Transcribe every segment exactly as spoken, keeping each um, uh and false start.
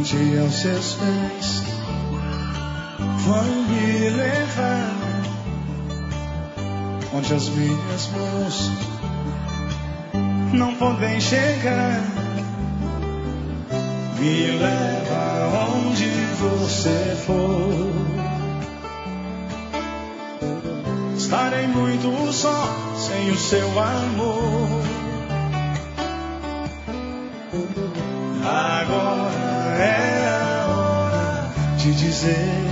rende aos seus pés. Vão me levar onde as minhas mãos não podem chegar. Me leva onde você for. Estarei muito só sem o seu amor. Agora é a hora de dizer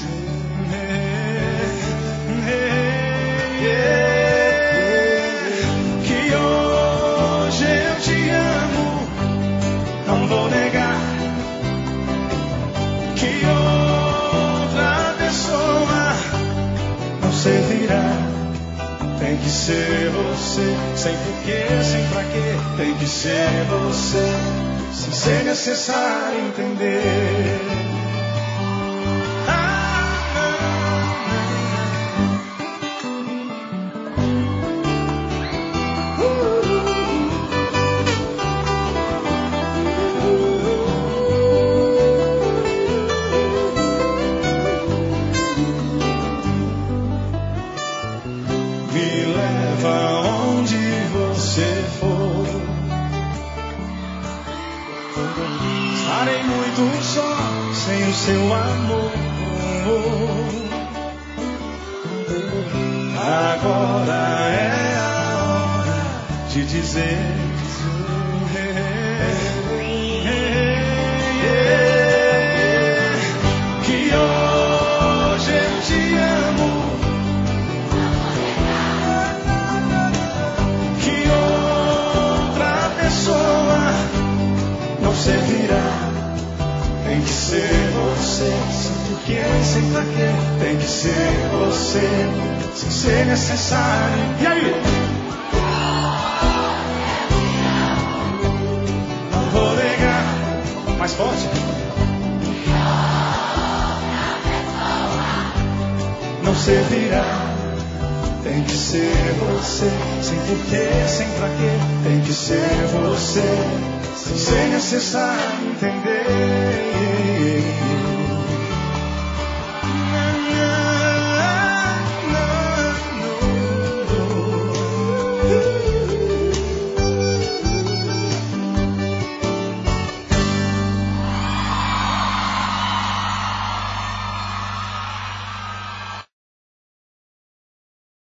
que hoje eu te amo. Não vou negar que outra pessoa não servirá. Tem que ser você, sem porquê, sem pra quê. Tem que ser você, sem ser necessário entender. Seu amor, agora é a hora de dizer que hoje eu te amo, que outra pessoa não servirá. Tem que ser você, sem porquê, sem pra quê. Tem que ser você, sem ser necessário. E aí? Não vou negar. Mais forte. Não servirá. Tem que ser você, sem porquê, sem pra quê. Tem que ser você, sem ser necessário entender.